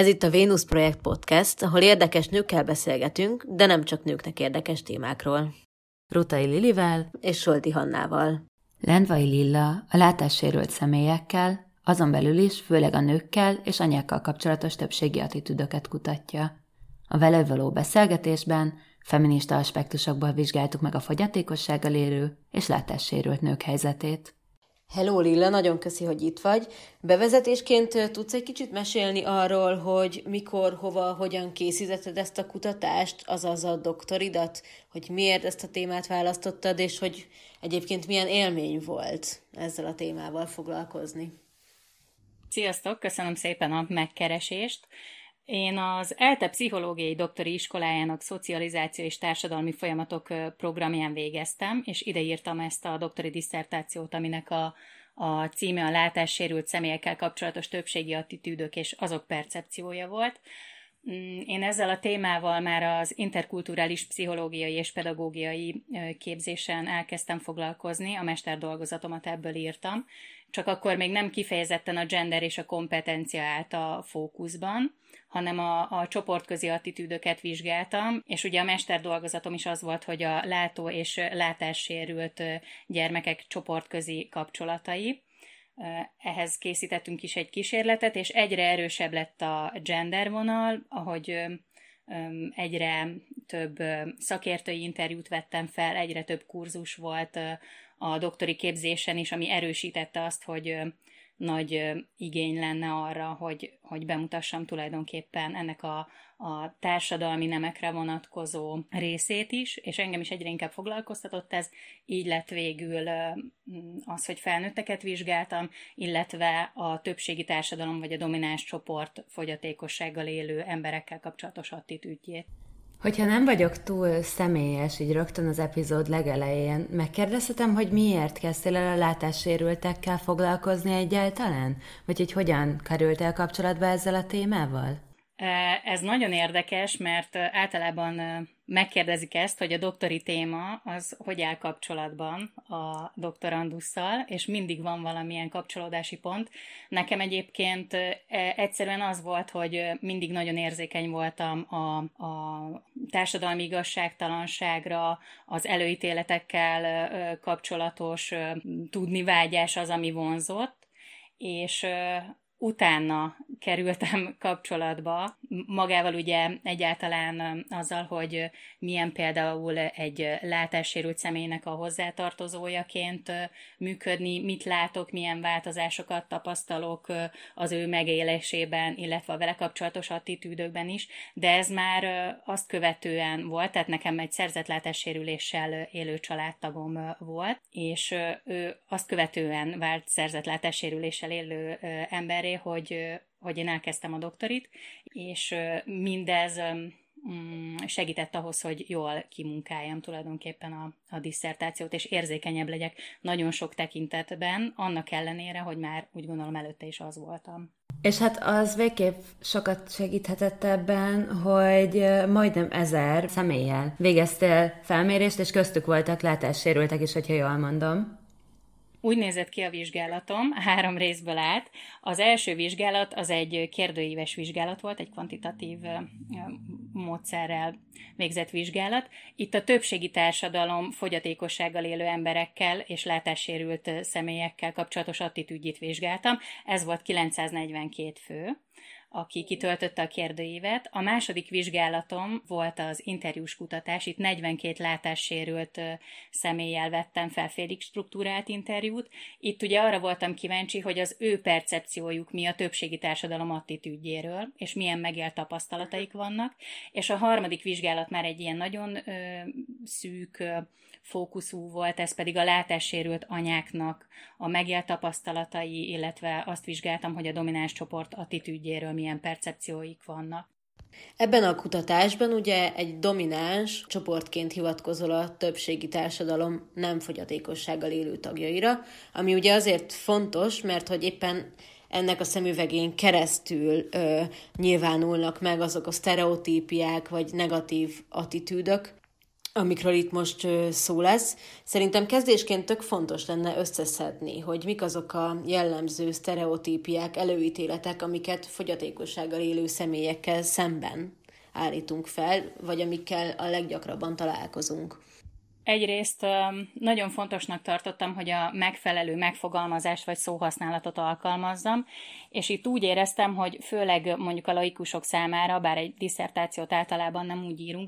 Ez itt a Vénusz Projekt Podcast, ahol érdekes nőkkel beszélgetünk, de nem csak nőknek érdekes témákról. Rutai Lilivel és Solti Hannával. Lendvai Lilla a látássérült személyekkel, azon belül is főleg a nőkkel és anyákkal kapcsolatos többségi attitűdöket kutatja. A vele való beszélgetésben feminista aspektusokból vizsgáltuk meg a fogyatékossággal élő és látássérült nők helyzetét. Hello Lilla, nagyon köszi, hogy itt vagy. Bevezetésként tudsz egy kicsit mesélni arról, hogy mikor, hova, hogyan készítetted ezt a kutatást, azaz a doktoridat, hogy miért ezt a témát választottad, és hogy egyébként milyen élmény volt ezzel a témával foglalkozni. Sziasztok, köszönöm szépen a megkeresést. Én az ELTE pszichológiai doktori iskolájának szocializáció és társadalmi folyamatok programján végeztem, és ide írtam ezt a doktori disszertációt, aminek a címe a látássérült személyekkel kapcsolatos többségi attitűdök és azok percepciója volt. Én ezzel a témával már az interkulturális pszichológiai és pedagógiai képzésen elkezdtem foglalkozni, a mesterdolgozatomat ebből írtam, csak akkor még nem kifejezetten a gender és a kompetencia állt a fókuszban, hanem a csoportközi attitűdöket vizsgáltam, és ugye a mesterdolgozatom is az volt, hogy a látó és látássérült gyermekek csoportközi kapcsolatai. Ehhez készítettünk is egy kísérletet, és egyre erősebb lett a gender vonal, ahogy egyre több szakértői interjút vettem fel, egyre több kurzus volt a doktori képzésen is, ami erősítette azt, hogy nagy igény lenne arra, hogy bemutassam tulajdonképpen ennek a társadalmi nemekre vonatkozó részét is, és engem is egyre inkább foglalkoztatott ez, így lett végül az, hogy felnőtteket vizsgáltam, illetve a többségi társadalom vagy a domináns csoport fogyatékossággal élő emberekkel kapcsolatos attitűdjét. Hogyha nem vagyok túl személyes, így rögtön az epizód legelején, megkérdezhetem, hogy miért kezdtél el a látássérültekkel foglalkozni egyáltalán? Vagy hogy hogyan kerültél kapcsolatba ezzel a témával? Ez nagyon érdekes, mert általában megkérdezik ezt, hogy a doktori téma az hogy áll kapcsolatban a doktorandusszal, és mindig van valamilyen kapcsolódási pont. Nekem egyébként egyszerűen az volt, hogy mindig nagyon érzékeny voltam a társadalmi igazságtalanságra, az előítéletekkel kapcsolatos tudnivágyás az, ami vonzott, és utána kerültem kapcsolatba, magával ugye egyáltalán azzal, hogy milyen például egy látássérült személynek a hozzátartozójaként működni, mit látok, milyen változásokat tapasztalok az ő megélésében, illetve a vele kapcsolatos attitűdökben is, de ez már azt követően volt, tehát nekem egy szerzett látássérüléssel élő családtagom volt, és ő azt követően vált szerzett látássérüléssel élő emberré, hogy én elkezdtem a doktorit, és mindez segített ahhoz, hogy jól kimunkáljam tulajdonképpen a disszertációt, és érzékenyebb legyek nagyon sok tekintetben, annak ellenére, hogy már úgy gondolom előtte is az voltam. És hát az végképp sokat segíthetett ebben, hogy majdnem 1000 személlyel végeztél felmérést, és köztük voltak látássérültek is, hogyha jól mondom. Úgy nézett ki a vizsgálatom, 3 részből állt. Az első vizsgálat az egy kérdőíves vizsgálat volt, egy kvantitatív módszerrel végzett vizsgálat. Itt a többségi társadalom fogyatékossággal élő emberekkel és látássérült személyekkel kapcsolatos attitűdjét vizsgáltam. Ez volt 942 fő, aki kitöltötte a kérdőívet. A második vizsgálatom volt az interjús kutatás, itt 42 látássérült személlyel vettem fel félig struktúrált interjút. Itt ugye arra voltam kíváncsi, hogy az ő percepciójuk mi a többségi társadalom attitűdjéről, és milyen megélt tapasztalataik vannak. És a harmadik vizsgálat már egy ilyen nagyon szűk fókuszú volt, ez pedig a látássérült anyáknak a megélt tapasztalatai, illetve azt vizsgáltam, hogy a domináns csoport attitűdjéről milyen percepcióik vannak. Ebben a kutatásban ugye egy domináns csoportként hivatkozol a többségi társadalom nem fogyatékossággal élő tagjaira, ami ugye azért fontos, mert hogy éppen ennek a szemüvegén keresztül nyilvánulnak meg azok a sztereotípiák vagy negatív attitűdök, amikről itt most szó lesz. Szerintem kezdésként tök fontos lenne összeszedni, hogy mik azok a jellemző sztereotípiák, előítéletek, amiket fogyatékossággal élő személyekkel szemben állítunk fel, vagy amikkel a leggyakrabban találkozunk. Egyrészt nagyon fontosnak tartottam, hogy a megfelelő megfogalmazást vagy szóhasználatot alkalmazzam, és itt úgy éreztem, hogy főleg mondjuk a laikusok számára, bár egy disszertációt általában nem úgy írunk,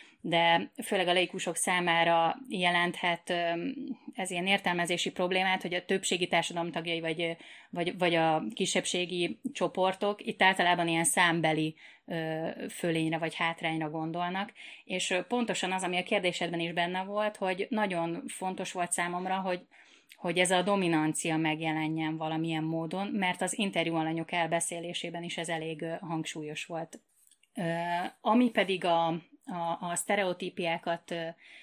de főleg a laikusok számára jelenthet ez ilyen értelmezési problémát, hogy a többségi társadalom tagjai vagy a kisebbségi csoportok itt általában ilyen számbeli fölényre vagy hátrányra gondolnak, és pontosan az, ami a kérdésedben is benne volt, hogy nagyon fontos volt számomra, hogy ez a dominancia megjelenjen valamilyen módon, mert az interjú alanyok elbeszélésében is ez elég hangsúlyos volt. Ami pedig a sztereotípiákat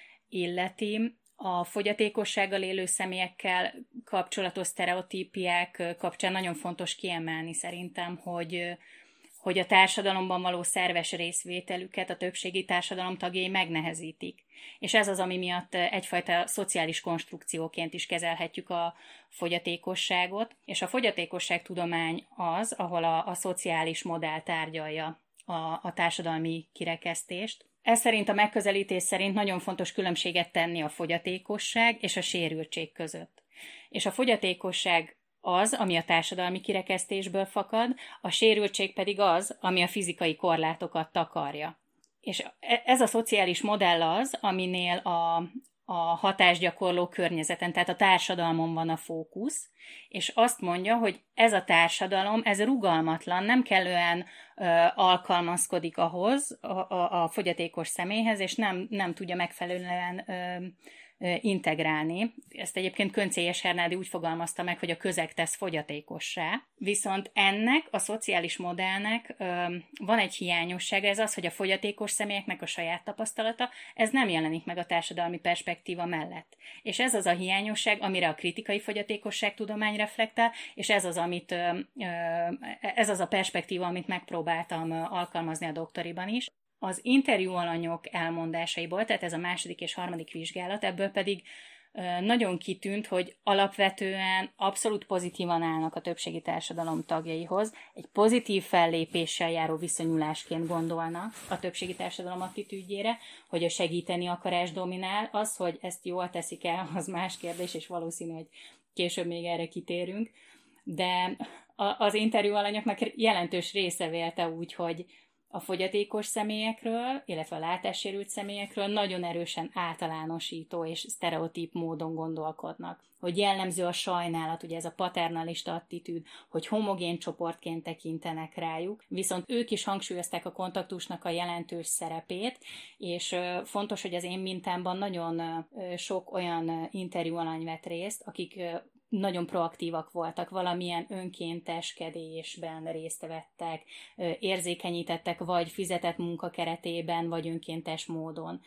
illeti, a fogyatékossággal élő személyekkel kapcsolatos sztereotípiák kapcsán nagyon fontos kiemelni szerintem, hogy a társadalomban való szerves részvételüket a többségi társadalom tagjai megnehezítik. És ez az, ami miatt egyfajta szociális konstrukcióként is kezelhetjük a fogyatékosságot, és a fogyatékosságtudomány az, ahol a szociális modell tárgyalja a társadalmi kirekesztést. Ez szerint a megközelítés szerint nagyon fontos különbséget tenni a fogyatékosság és a sérültség között. És a fogyatékosság az, ami a társadalmi kirekesztésből fakad, a sérültség pedig az, ami a fizikai korlátokat takarja. És ez a szociális modell az, aminél a hatásgyakorló környezeten, tehát a társadalmon van a fókusz, és azt mondja, hogy ez a társadalom, ez rugalmatlan, nem kellően alkalmazkodik ahhoz, a fogyatékos személyhez, és nem tudja megfelelően integrálni. Ezt egyébként Köncélyes Hernádi úgy fogalmazta meg, hogy a közeg tesz fogyatékossá. Viszont ennek a szociális modellnek van egy hiányossága, ez az, hogy a fogyatékos személyeknek a saját tapasztalata, ez nem jelenik meg a társadalmi perspektíva mellett. És ez az a hiányosság, amire a kritikai fogyatékosságtudomány reflektál, és ez az a perspektíva, amit megpróbáltam alkalmazni a doktoriban is. Az interjú alanyok elmondásaiból, tehát ez a második és harmadik vizsgálat, ebből pedig nagyon kitűnt, hogy alapvetően abszolút pozitívan állnak a többségi társadalom tagjaihoz, egy pozitív fellépéssel járó viszonyulásként gondolnak a többségi társadalom attitűdjére, hogy a segíteni akarás dominál, az, hogy ezt jól teszik el, az más kérdés, és valószínű, hogy később még erre kitérünk, de az interjú alanyoknak jelentős része vélte úgy, hogy a fogyatékos személyekről, illetve a látássérült személyekről nagyon erősen általánosító és sztereotíp módon gondolkodnak. Hogy jellemző a sajnálat, ugye ez a paternalista attitűd, hogy homogén csoportként tekintenek rájuk, viszont ők is hangsúlyozták a kontaktusnak a jelentős szerepét, és fontos, hogy az én mintámban nagyon sok olyan interjú alany vett részt, akik nagyon proaktívak voltak, valamilyen önkénteskedésben részt vettek, érzékenyítettek, vagy fizetett munka keretében, vagy önkéntes módon.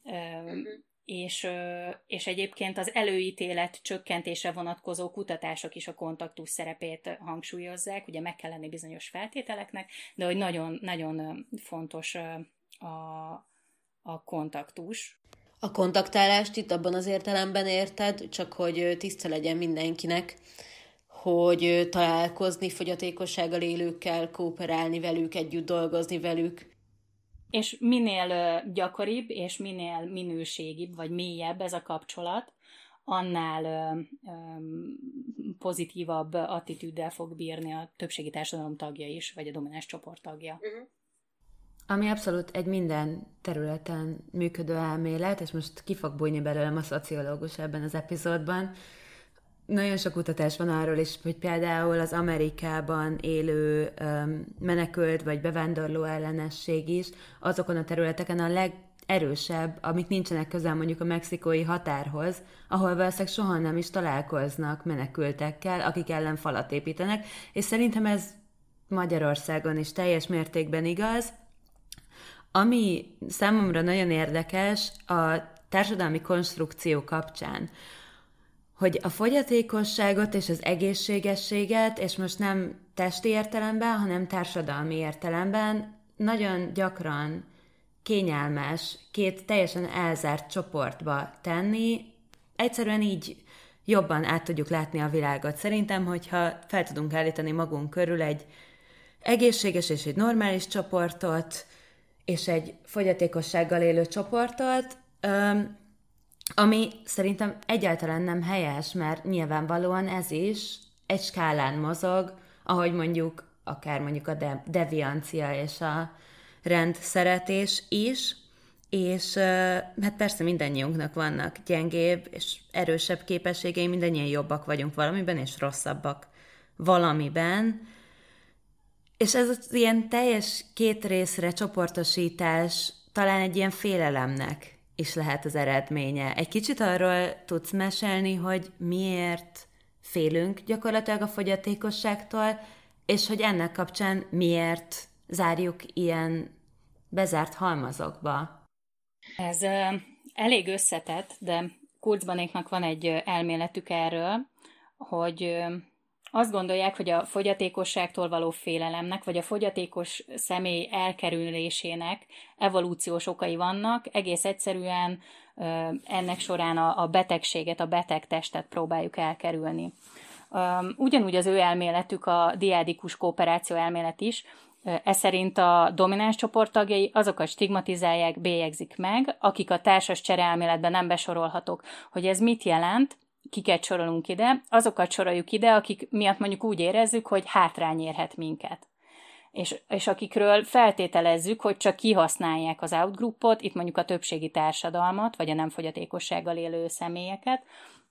És egyébként az előítélet csökkentésre vonatkozó kutatások is a kontaktus szerepét hangsúlyozzák, ugye meg kell lenni bizonyos feltételeknek, de hogy nagyon, nagyon fontos a kontaktus. A kontaktálást itt abban az értelemben érted, csak hogy tiszta legyen mindenkinek, hogy találkozni fogyatékossággal élőkkel, kooperálni velük, együtt dolgozni velük. És minél gyakoribb, és minél minőségibb, vagy mélyebb ez a kapcsolat, annál pozitívabb attitűddel fog bírni a többségi társadalom tagja is, vagy a domináns csoport tagja. Ami abszolút egy minden területen működő elmélet, és most ki fog bújni belőlem a szociológus ebben az epizódban. Nagyon sok kutatás van arról is, hogy például az Amerikában élő menekült vagy bevándorló ellenesség is azokon a területeken a legerősebb, amik nincsenek közel mondjuk a mexikói határhoz, ahol valószínűleg soha nem is találkoznak menekültekkel, akik ellen falat építenek, és szerintem ez Magyarországon is teljes mértékben igaz. Ami számomra nagyon érdekes a társadalmi konstrukció kapcsán, hogy a fogyatékosságot és az egészségességet, és most nem testi értelemben, hanem társadalmi értelemben nagyon gyakran kényelmes két teljesen elzárt csoportba tenni, egyszerűen így jobban át tudjuk látni a világot. Szerintem, hogyha fel tudunk állítani magunk körül egy egészséges és egy normális csoportot, és egy fogyatékossággal élő csoportot, ami szerintem egyáltalán nem helyes, mert nyilvánvalóan ez is egy skálán mozog, ahogy mondjuk akár mondjuk a deviancia és a rendszeretés is, és hát persze mindannyiunknak vannak gyengébb és erősebb képességei, mindannyian jobbak vagyunk valamiben, és rosszabbak valamiben, és ez az ilyen teljes két részre csoportosítás talán egy ilyen félelemnek is lehet az eredménye. Egy kicsit arról tudsz mesélni, hogy miért félünk gyakorlatilag a fogyatékosságtól, és hogy ennek kapcsán miért zárjuk ilyen bezárt halmazokba? Ez elég összetett, de Kurzbanéknak van egy elméletük erről, hogy azt gondolják, hogy a fogyatékosságtól való félelemnek, vagy a fogyatékos személy elkerülésének evolúciós okai vannak, egész egyszerűen ennek során a betegséget, a beteg testet próbáljuk elkerülni. Ugyanúgy az ő elméletük, a diádikus kooperáció elmélet is, ez szerint a domináns csoporttagjai azokat stigmatizálják, bélyegzik meg, akik a társas csereelméletben nem besorolhatók. Hogy ez mit jelent, kiket sorolunk ide, azokat soroljuk ide, akik miatt mondjuk úgy érezzük, hogy hátrány érhet minket. És akikről feltételezzük, hogy csak kihasználják az outgroupot, itt mondjuk a többségi társadalmat, vagy a nem fogyatékossággal élő személyeket,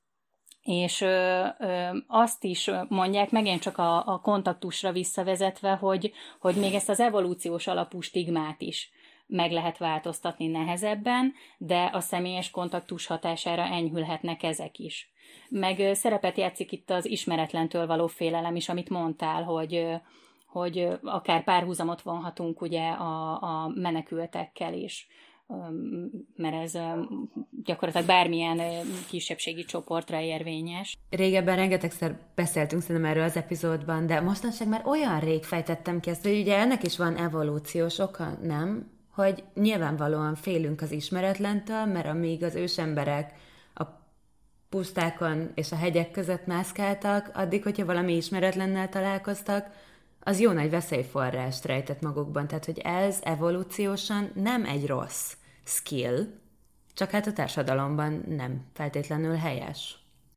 és azt is mondják, megint csak a kontaktusra visszavezetve, hogy még ezt az evolúciós alapú stigmát is meg lehet változtatni nehezebben, de a személyes kontaktus hatására enyhülhetnek ezek is. Meg szerepet játszik itt az ismeretlentől való félelem is, amit mondtál, hogy akár párhuzamot vonhatunk ugye a menekültekkel is, mert ez gyakorlatilag bármilyen kisebbségi csoportra érvényes. Régebben rengetegszer beszéltünk szerintem erről az epizódban, de mostanság már olyan rég fejtettem ki ezt, hogy ugye ennek is van evolúciós oka, nem? Hogy nyilvánvalóan félünk az ismeretlentől, mert amíg az ősemberek a pusztákon és a hegyek között mászkáltak, addig, hogyha valami ismeretlennel találkoztak, az jó nagy veszélyforrást rejtett magukban. Tehát, hogy ez evolúciósan nem egy rossz skill, csak hát a társadalomban nem feltétlenül helyes.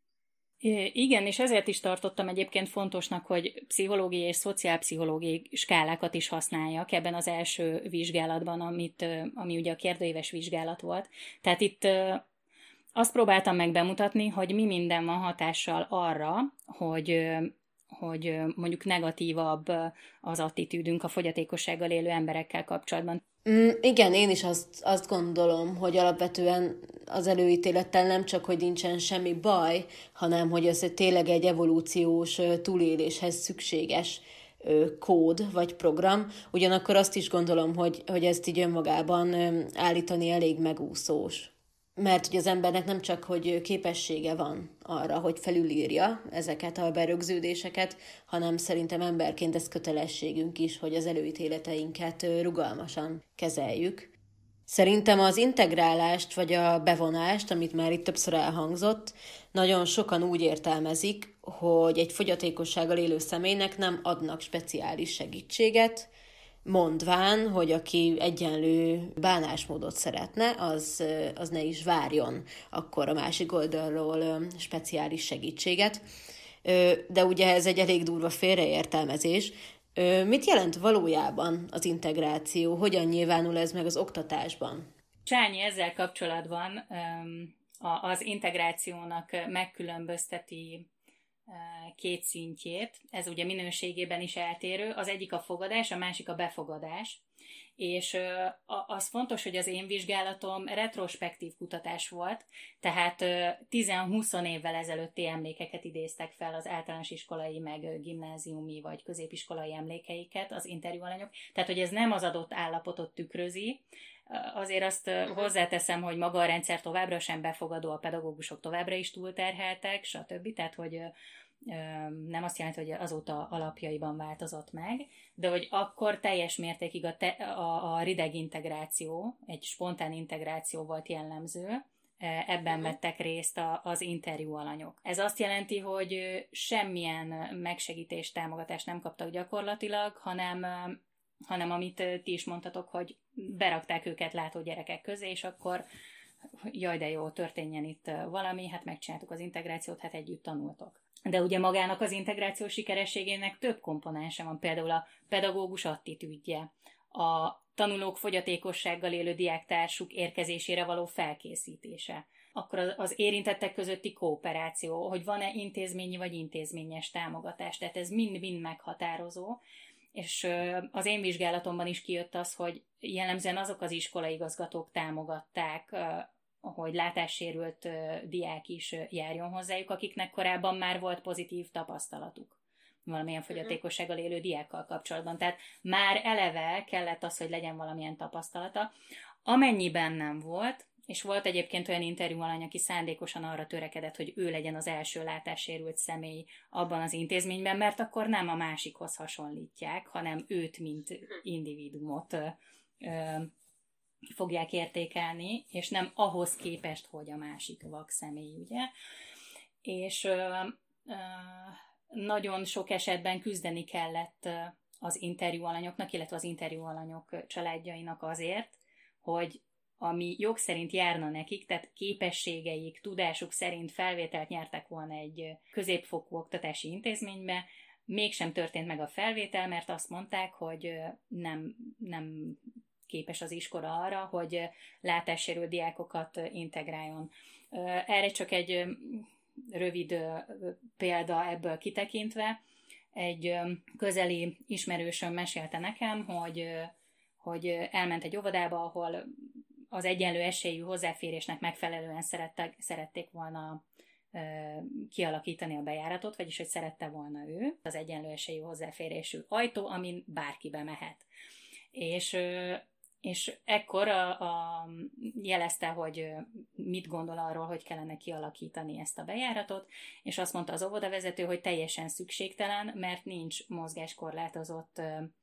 Igen, és ezért is tartottam egyébként fontosnak, hogy pszichológiai és szociálpszichológiai skálákat is használjak ebben az első vizsgálatban, ami ugye a kérdőíves vizsgálat volt. Tehát itt azt próbáltam meg bemutatni, hogy mi minden van hatással arra, hogy mondjuk negatívabb az attitűdünk a fogyatékossággal élő emberekkel kapcsolatban. Igen, én is azt gondolom, hogy alapvetően az előítélettel nem csak, hogy nincsen semmi baj, hanem hogy ez tényleg egy evolúciós túléléshez szükséges kód vagy program. Ugyanakkor azt is gondolom, hogy ezt így önmagában állítani elég megúszós. Mert hogy az embernek nem csak, hogy képessége van arra, hogy felülírja ezeket a berögződéseket, hanem szerintem emberként ez kötelességünk is, hogy az előítéleteinket rugalmasan kezeljük. Szerintem az integrálást vagy a bevonást, amit már itt többször elhangzott, nagyon sokan úgy értelmezik, hogy egy fogyatékossággal élő személynek nem adnak speciális segítséget, mondván, hogy aki egyenlő bánásmódot szeretne, az ne is várjon akkor a másik oldalról speciális segítséget. De ugye ez egy elég durva félreértelmezés. Mit jelent valójában az integráció? Hogyan nyilvánul ez meg az oktatásban? Csányi ezzel kapcsolatban az integrációnak megkülönbözteti két szintjét, ez ugye minőségében is eltérő, az egyik a fogadás, a másik a befogadás, és az fontos, hogy az én vizsgálatom retrospektív kutatás volt, tehát 10-20 évvel ezelőtti emlékeket idéztek fel az általános iskolai, meg gimnáziumi vagy középiskolai emlékeiket az interjúalanyok, tehát hogy ez nem az adott állapotot tükrözi. Azért azt hozzáteszem, hogy maga a rendszer továbbra sem befogadó, a pedagógusok továbbra is túlterheltek, stb. Tehát, hogy nem azt jelenti, hogy azóta alapjaiban változott meg, de hogy akkor teljes mértékig a rideg integráció, egy spontán integráció volt jellemző, ebben vettek részt az interjú alanyok. Ez azt jelenti, hogy semmilyen megsegítést, támogatást nem kaptak gyakorlatilag, hanem amit ti is mondtatok, hogy berakták őket látó gyerekek közé, és akkor jaj, de jó, történjen itt valami, hát megcsináltuk az integrációt, hát együtt tanultok. De ugye magának az integráció sikerességének több komponense van, például a pedagógus attitűdje, a tanulók fogyatékossággal élő diáktársuk érkezésére való felkészítése, akkor az érintettek közötti kooperáció, hogy van-e intézményi vagy intézményes támogatás, tehát ez mind-mind meghatározó, és az én vizsgálatomban is kijött az, hogy jellemzően azok az iskolaigazgatók támogatták, hogy látássérült diák is járjon hozzájuk, akiknek korábban már volt pozitív tapasztalatuk valamilyen fogyatékossággal élő diákkal kapcsolatban. Tehát már eleve kellett az, hogy legyen valamilyen tapasztalata. Amennyiben nem volt, és volt egyébként olyan interjú alany, aki szándékosan arra törekedett, hogy ő legyen az első látássérült személy abban az intézményben, mert akkor nem a másikhoz hasonlítják, hanem őt, mint individuumot fogják értékelni, és nem ahhoz képest, hogy a másik vak személy, ugye. És nagyon sok esetben küzdeni kellett az interjú alanyoknak, illetve az interjú alanyok családjainak azért, hogy ami jog szerint járna nekik, tehát képességeik, tudásuk szerint felvételt nyertek volna egy középfokú oktatási intézménybe, mégsem történt meg a felvétel, mert azt mondták, hogy nem képes az iskola arra, hogy látássérült diákokat integráljon. Erre csak egy rövid példa ebből kitekintve. Egy közeli ismerősöm mesélte nekem, hogy elment egy óvodába, ahol az egyenlő esélyű hozzáférésnek megfelelően szerették volna kialakítani a bejáratot, vagyis hogy szerette volna ő az egyenlő esélyű hozzáférésű ajtó, amin bárki bemehet. És ekkor jelezte, hogy mit gondol arról, hogy kellene kialakítani ezt a bejáratot, és azt mondta az óvodavezető, hogy teljesen szükségtelen, mert nincs mozgáskorlátozott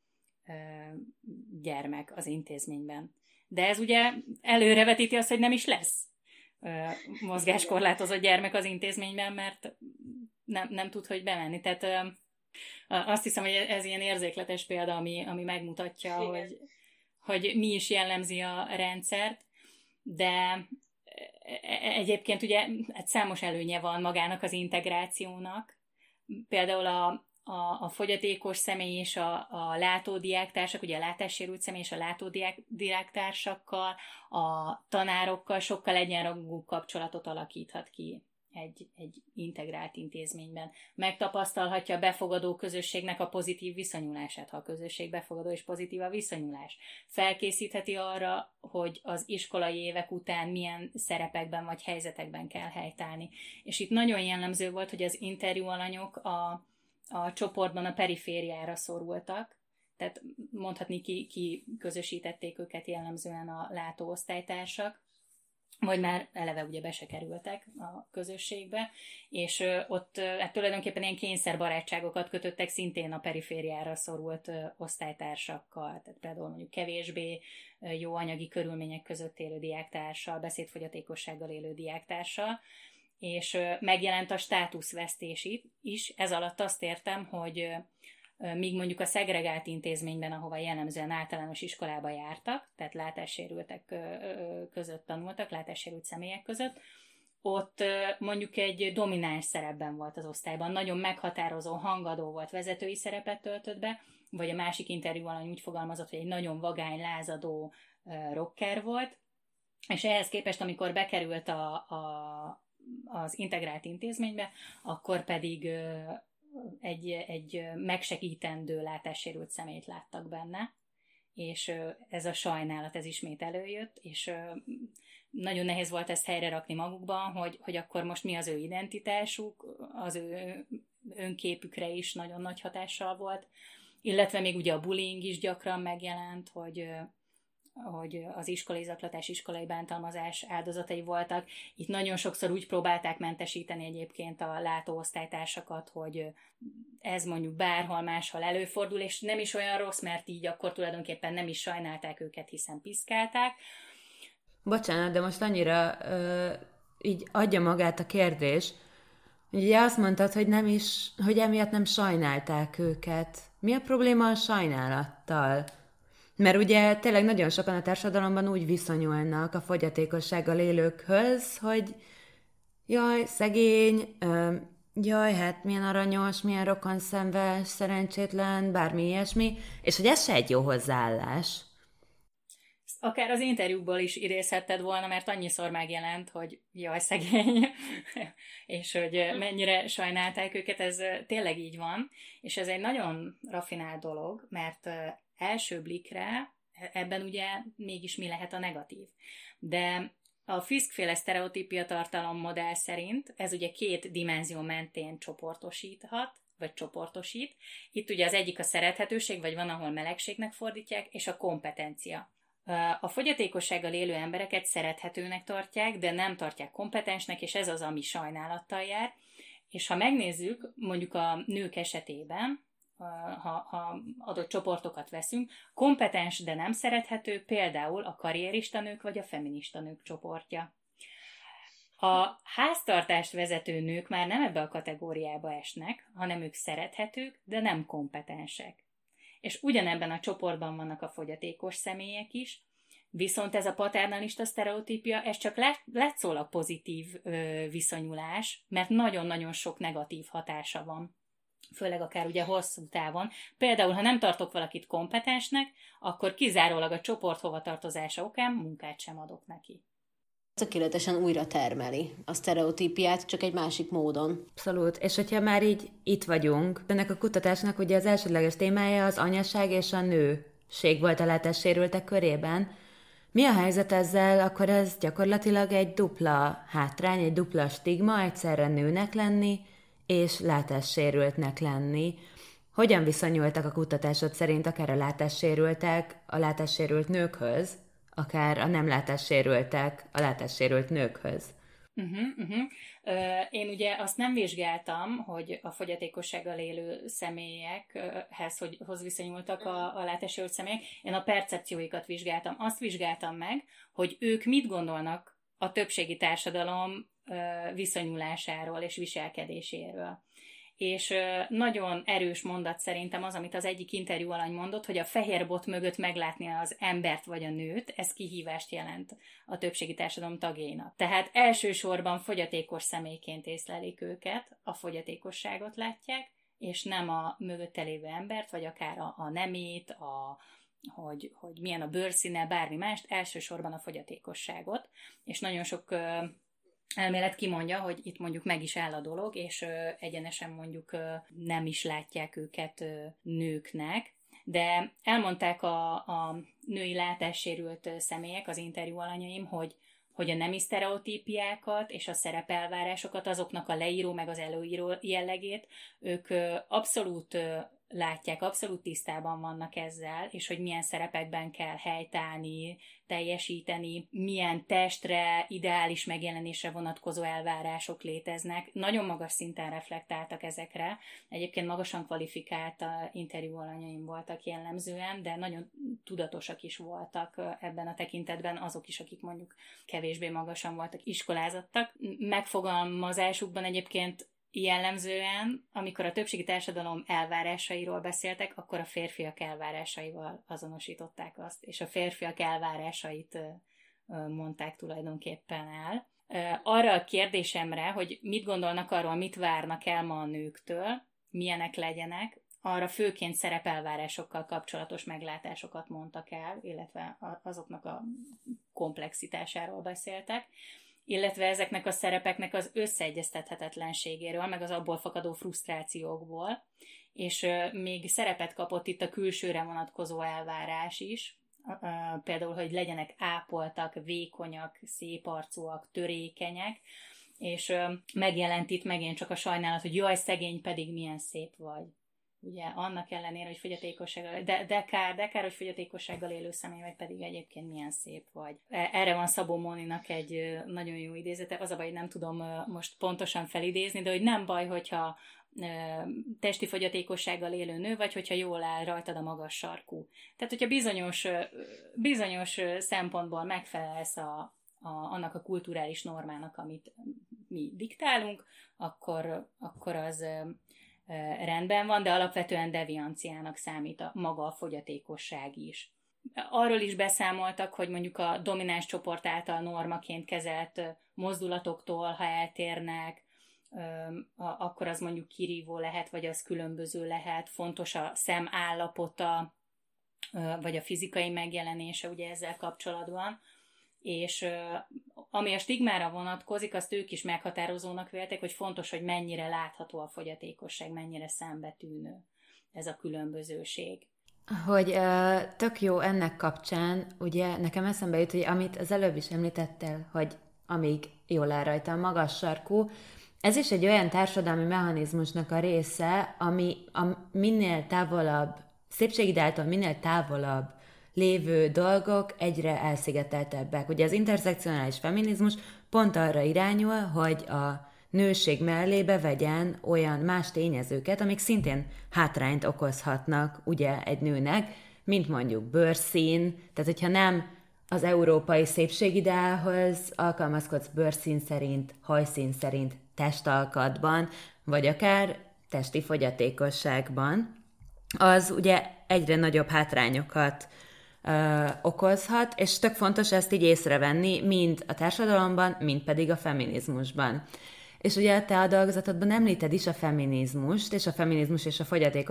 gyermek az intézményben. De ez ugye előrevetíti azt, hogy nem is lesz mozgáskorlátozott gyermek az intézményben, mert nem tud, hogy bemenni. Tehát azt hiszem, hogy ez ilyen érzékletes példa, ami megmutatja, hogy mi is jellemzi a rendszert, de egyébként ugye számos előnye van magának az integrációnak. Például a fogyatékos személy és a látódiáktársak, ugye a látássérült személy és a látódiáktársakkal, a tanárokkal sokkal egyenrangú kapcsolatot alakíthat ki egy integrált intézményben. Megtapasztalhatja a befogadó közösségnek a pozitív viszonyulását, ha a közösség befogadó és pozitív a viszonyulás. Felkészítheti arra, hogy az iskolai évek után milyen szerepekben vagy helyzetekben kell helytállni. És itt nagyon jellemző volt, hogy az interjú alanyok a csoportban a perifériára szorultak, tehát mondhatni ki közösítették őket jellemzően a látóosztálytársak, vagy már eleve ugye be se kerültek a közösségbe, és ott hát tulajdonképpen ilyen kényszerbarátságokat kötöttek szintén a perifériára szorult osztálytársakkal, tehát például mondjuk kevésbé jó anyagi körülmények között élő diáktársal, beszédfogyatékossággal élő diáktársal, és megjelent a státuszvesztés is. Ez alatt azt értem, hogy míg mondjuk a szegregált intézményben, ahova jellemzően általános iskolába jártak, tehát látássérültek között tanultak, látássérült személyek között, ott mondjuk egy domináns szerepben volt az osztályban, nagyon meghatározó, hangadó volt, vezetői szerepet töltött be, vagy a másik interjú alany úgy fogalmazott, hogy egy nagyon vagány, lázadó rocker volt, és ehhez képest, amikor bekerült az integrált intézménybe, akkor pedig egy megsegítendő látássérült személyt láttak benne, és ez a sajnálat, ez ismét előjött, és nagyon nehéz volt ezt helyre rakni magukban, hogy akkor most mi az ő identitásuk, az ő önképükre is nagyon nagy hatással volt, illetve még ugye a bullying is gyakran megjelent, hogy hogy az iskolai zaklatás, iskolai bántalmazás áldozatai voltak. Itt nagyon sokszor úgy próbálták mentesíteni egyébként a látóosztálytársakat, hogy ez mondjuk bárhol máshol előfordul, és nem is olyan rossz, mert így akkor tulajdonképpen nem is sajnálták őket, hiszen piszkálták. Bocsánat, de most annyira így adja magát a kérdés, hogy ugye azt mondtad, hogy nem is, hogy emiatt nem sajnálták őket. Mi a probléma a sajnálattal? Mert ugye tényleg nagyon sokan a társadalomban úgy viszonyulnak a fogyatékossággal élőkhöz, hogy jaj, szegény, jaj, hát milyen aranyos, milyen rokonszenves, szerencsétlen, bármi ilyesmi, és hogy ez se egy jó hozzáállás. Akár az interjúkból is idézhetted volna, mert annyiszor megjelent, hogy jaj, szegény, és hogy mennyire sajnálták őket, ez tényleg így van, és ez egy nagyon rafinált dolog, mert első blikre ebben ugye mégis mi lehet a negatív. De a Fisk-féle sztereotípia tartalom modell szerint ez ugye 2 dimenzió mentén csoportosíthat, vagy csoportosít. Itt ugye az egyik a szerethetőség, vagy van, ahol melegségnek fordítják, és a kompetencia. A fogyatékossággal élő embereket szerethetőnek tartják, de nem tartják kompetensnek, és ez az, ami sajnálattal jár. És ha megnézzük, mondjuk a nők esetében, ha adott csoportokat veszünk, kompetens, de nem szerethető, például a karrierista nők vagy a feminista nők csoportja. A háztartást vezető nők már nem ebbe a kategóriába esnek, hanem ők szerethetők, de nem kompetensek. És ugyanebben a csoportban vannak a fogyatékos személyek is, viszont ez a paternalista sztereotípia, ez csak látszólag pozitív viszonyulás, mert nagyon-nagyon sok negatív hatása van, főleg akár ugye hosszú távon. Például, ha nem tartok valakit kompetensnek, akkor kizárólag a csoport hovatartozása okán munkát sem adok neki. Tökéletesen újra termeli a sztereotípiát, csak egy másik módon. Abszolút. És hogyha már így itt vagyunk, ennek a kutatásnak ugye az elsődleges témája az anyaság és a nőség volt a látássérültek körében. Mi a helyzet ezzel? Akkor ez gyakorlatilag egy dupla hátrány, egy dupla stigma, egyszerre nőnek lenni és látássérültnek lenni. Hogyan viszonyultak a kutatásod szerint akár a látássérültek a látássérült nőkhöz, akár a nem látássérültek a látássérült nőkhöz? Én ugye azt nem vizsgáltam, hogy a fogyatékossággal élő személyekhez hoz viszonyultak a látássérült személyek. Én a percepcióikat vizsgáltam. Azt vizsgáltam meg, hogy ők mit gondolnak a többségi társadalom viszonyulásáról és viselkedéséről. És nagyon erős mondat szerintem az, amit az egyik interjú alany mondott, hogy a fehér bot mögött meglátni az embert vagy a nőt, ez kihívást jelent a többségi társadalom tagjainak. Tehát elsősorban fogyatékos személyként észlelik őket, a fogyatékosságot látják, és nem a mögötte lévő embert, vagy akár a nemét, hogy milyen a bőrszíne, bármi mást, elsősorban a fogyatékosságot. És nagyon sok elmélet kimondja, hogy itt mondjuk meg is áll a dolog, és egyenesen mondjuk nem is látják őket nőknek, de elmondták a női látássérült személyek, az interjú alanyaim, hogy a nemi sztereotípiákat és a szerepelvárásokat, azoknak a leíró meg az előíró jellegét, ők abszolút látják, abszolút tisztában vannak ezzel, és hogy milyen szerepekben kell helytállni, teljesíteni, milyen testre, ideális megjelenésre vonatkozó elvárások léteznek. Nagyon magas szinten reflektáltak ezekre. Egyébként magasan kvalifikált interjú alanyaim voltak jellemzően, de nagyon tudatosak is voltak ebben a tekintetben, azok is, akik mondjuk kevésbé magasan voltak iskolázottak. Megfogalmazásukban egyébként jellemzően, amikor a többségi társadalom elvárásairól beszéltek, akkor a férfiak elvárásaival azonosították azt, és a férfiak elvárásait mondták tulajdonképpen el. Arra a kérdésemre, hogy mit gondolnak arról, mit várnak el ma a nőktől, milyenek legyenek, arra főként szerepelvárásokkal kapcsolatos meglátásokat mondtak el, illetve azoknak a komplexitásáról beszéltek, illetve ezeknek a szerepeknek az összeegyeztethetetlenségéről, meg az abból fakadó frusztrációkból, és még szerepet kapott itt a külsőre vonatkozó elvárás is, például, hogy legyenek ápoltak, vékonyak, széparcúak, törékenyek, és megjelent itt megint csak a sajnálat, hogy jaj, szegény, pedig milyen szép vagy. ugye annak ellenére, hogy fogyatékossággal, de kár, hogy fogyatékossággal élő személy, vagy pedig egyébként milyen szép vagy. Erre van Szabó Móninak egy nagyon jó idézete, az a baj, hogy nem tudom most pontosan felidézni, de hogy nem baj, hogyha testi fogyatékossággal élő nő, vagy hogyha jól áll rajtad a magas sarkú. Tehát, hogyha bizonyos szempontból megfelelsz annak a kulturális normának, amit mi diktálunk, akkor az rendben van, de alapvetően devianciának számít maga a fogyatékosság is. Arról is beszámoltak, hogy mondjuk a domináns csoport által normaként kezelt mozdulatoktól, ha eltérnek, akkor az mondjuk kirívó lehet, vagy az különböző lehet, fontos a szem állapota, vagy a fizikai megjelenése ugye ezzel kapcsolatban, és ami a stigmára vonatkozik, azt ők is meghatározónak vélték, hogy fontos, hogy mennyire látható a fogyatékosság, mennyire szembetűnő ez a különbözőség. Hogy tök jó ennek kapcsán, ugye nekem eszembe jut, hogy amit az előbb is említettél, hogy amíg jól áll rajta a magas sarkú, ez is egy olyan társadalmi mechanizmusnak a része, ami minél távolabb, szépségideáltól minél távolabb lévő dolgok egyre elszigeteltebbek. Ugye az interszekcionális feminizmus pont arra irányul, hogy a nőség mellébe vegyen olyan más tényezőket, amik szintén hátrányt okozhatnak ugye egy nőnek, mint mondjuk bőrszín, tehát hogyha nem az európai szépségideálhoz alkalmazkodsz bőrszín szerint, hajszín szerint, testalkatban, vagy akár testi fogyatékosságban, az ugye egyre nagyobb hátrányokat okozhat, és tök fontos ezt így észrevenni, mind a társadalomban, mind pedig a feminizmusban. És ugye te a dolgozatodban említed is a feminizmust, és a feminizmus és a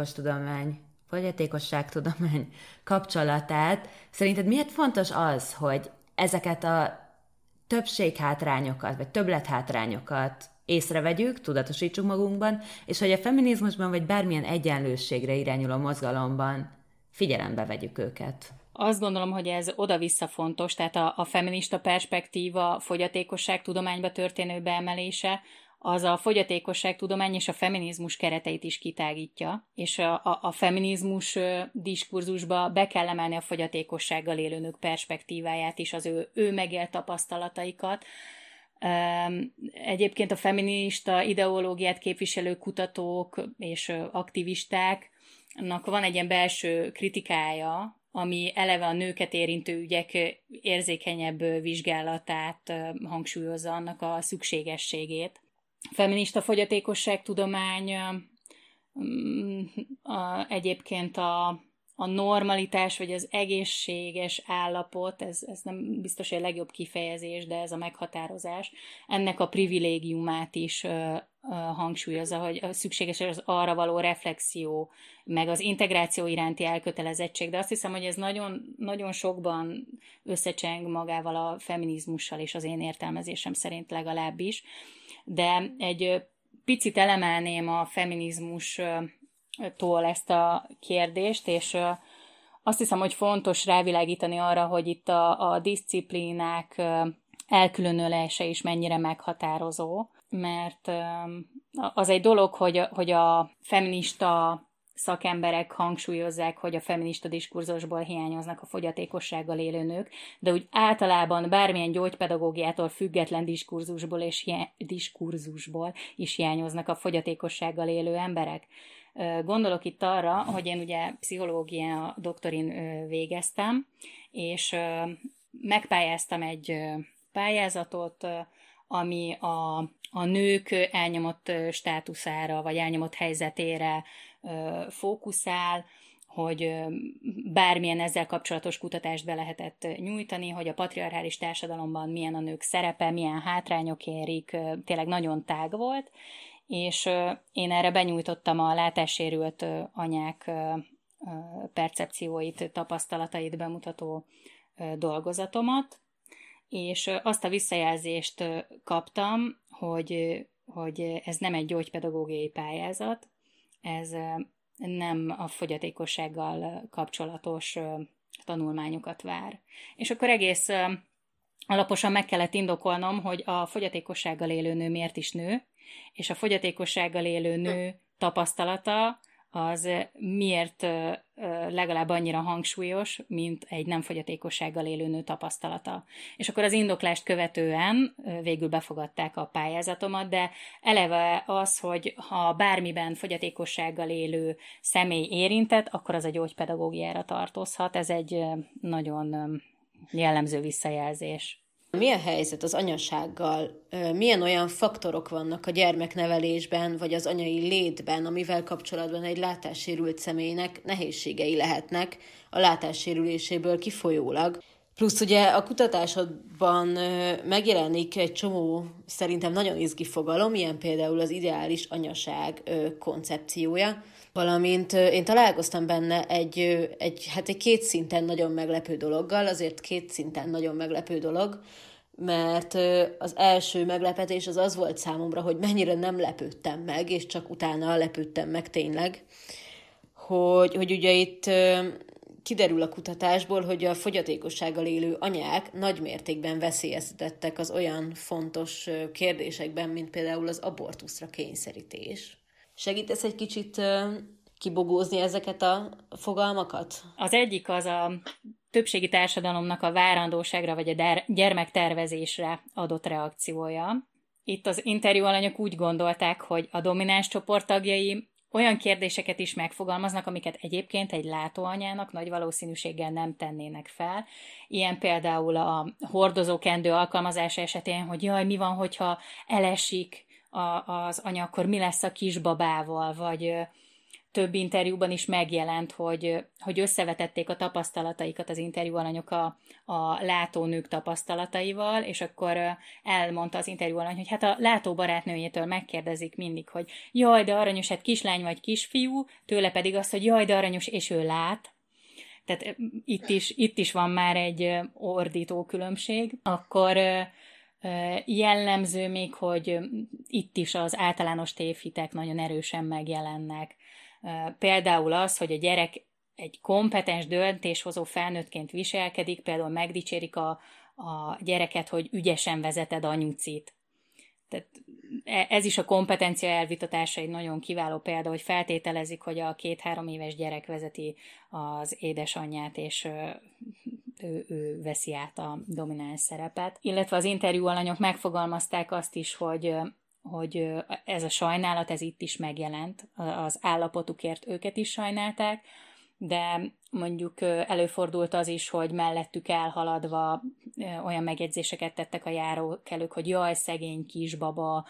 fogyatékosságtudomány kapcsolatát. Szerinted miért fontos az, hogy ezeket a többséghátrányokat, vagy többlethátrányokat észrevegyük, tudatosítsuk magunkban, és hogy a feminizmusban, vagy bármilyen egyenlőségre irányuló mozgalomban figyelembe vegyük őket? Azt gondolom, hogy ez oda-vissza fontos, tehát a feminista perspektíva fogyatékosságtudományba történő beemelése, az a fogyatékosságtudomány és a feminizmus kereteit is kitágítja, és a feminizmus diskurzusba be kell emelni a fogyatékossággal élő nők perspektíváját is, az ő megélt tapasztalataikat. Egyébként a feminista ideológiát képviselő kutatók és aktivistáknak van egy ilyen belső kritikája, ami eleve a nőket érintő ügyek érzékenyebb vizsgálatát hangsúlyozza, annak a szükségességét. A feminista fogyatékosságtudomány egyébként a normalitás, vagy az egészséges állapot, ez nem biztos, hogy a legjobb kifejezés, de ez a meghatározás, ennek a privilégiumát is hangsúlyozza, hogy szükséges az arra való reflexió, meg az integráció iránti elkötelezettség, de azt hiszem, hogy ez nagyon, nagyon sokban összecseng magával a feminizmussal, és az én értelmezésem szerint legalábbis, de egy picit elemelném a feminizmustól ezt a kérdést, és azt hiszem, hogy fontos rávilágítani arra, hogy itt a diszciplínák elkülönülése is mennyire meghatározó, mert az egy dolog, hogy a feminista szakemberek hangsúlyozzák, hogy a feminista diskurzusból hiányoznak a fogyatékossággal élő nők, de úgy általában bármilyen gyógypedagógiától független diskurzusból is hiányoznak a fogyatékossággal élő emberek. Gondolok itt arra, hogy én ugye pszichológia doktorin végeztem, és megpályáztam egy pályázatot, ami a nők elnyomott státuszára, vagy elnyomott helyzetére fókuszál, hogy bármilyen ezzel kapcsolatos kutatást be lehetett nyújtani, hogy a patriarchális társadalomban milyen a nők szerepe, milyen hátrányok érik, tényleg nagyon tág volt, és én erre benyújtottam a látássérült anyák percepcióit, tapasztalatait bemutató dolgozatomat, és azt a visszajelzést kaptam, hogy ez nem egy gyógypedagógiai pályázat, ez nem a fogyatékossággal kapcsolatos tanulmányokat vár. És akkor egész alaposan meg kellett indokolnom, hogy a fogyatékossággal élő nő miért is nő, és a fogyatékossággal élő nő tapasztalata az miért legalább annyira hangsúlyos, mint egy nem fogyatékossággal élő nő tapasztalata. És akkor az indoklást követően végül befogadták a pályázatomat, de eleve az, hogy ha bármiben fogyatékossággal élő személy érintett, akkor az a gyógypedagógiára tartozhat. Ez egy nagyon jellemző visszajelzés. Mi a helyzet az anyasággal? Milyen olyan faktorok vannak a gyermeknevelésben, vagy az anyai létben, amivel kapcsolatban egy látássérült személynek nehézségei lehetnek a látássérüléséből kifolyólag? Plusz ugye a kutatásodban megjelenik egy csomó szerintem nagyon izgi fogalom, ilyen például az ideális anyaság koncepciója, valamint én találkoztam benne egy két szinten nagyon meglepő dologgal, azért két szinten nagyon meglepő dolog, mert az első meglepetés az volt számomra, hogy mennyire nem lepődtem meg, és csak utána lepődtem meg tényleg, hogy ugye itt kiderül a kutatásból, hogy a fogyatékossággal élő anyák nagy mértékben veszélyeztetettek az olyan fontos kérdésekben, mint például az abortuszra kényszerítés. Segítesz egy kicsit kibogózni ezeket a fogalmakat? Az egyik az a többségi társadalomnak a várandóságra vagy a gyermektervezésre adott reakciója. Itt az interjú alanyok úgy gondolták, hogy a domináns csoport tagjai olyan kérdéseket is megfogalmaznak, amiket egyébként egy látóanyának nagy valószínűséggel nem tennének fel. Ilyen például a hordozókendő alkalmazása esetén, hogy jaj, mi van, hogyha elesik az anya, akkor mi lesz a kisbabával, vagy több interjúban is megjelent, hogy összevetették a tapasztalataikat az interjú alanyok a látónők tapasztalataival, és akkor elmondta az interjú alany, hogy hát a látóbarátnőjétől megkérdezik mindig, hogy jaj, de aranyos, hát kislány vagy kisfiú, tőle pedig azt, hogy jaj, de aranyos, és ő lát. Tehát itt is van már egy ordító különbség. Akkor jellemző még, hogy itt is az általános tévhitek nagyon erősen megjelennek. Például az, hogy a gyerek egy kompetens döntéshozó felnőttként viselkedik, például megdicsérik a gyereket, hogy ügyesen vezeted anyucit. Tehát ez is a kompetencia elvitatása egy nagyon kiváló példa, hogy feltételezik, hogy a 2-3 éves gyerek vezeti az édesanyját, és ő veszi át a domináns szerepet. Illetve az interjú alanyok megfogalmazták azt is, hogy ez a sajnálat, ez itt is megjelent, az állapotukért őket is sajnálták, de mondjuk előfordult az is, hogy mellettük elhaladva olyan megjegyzéseket tettek a járókelők, hogy jaj, szegény kisbaba,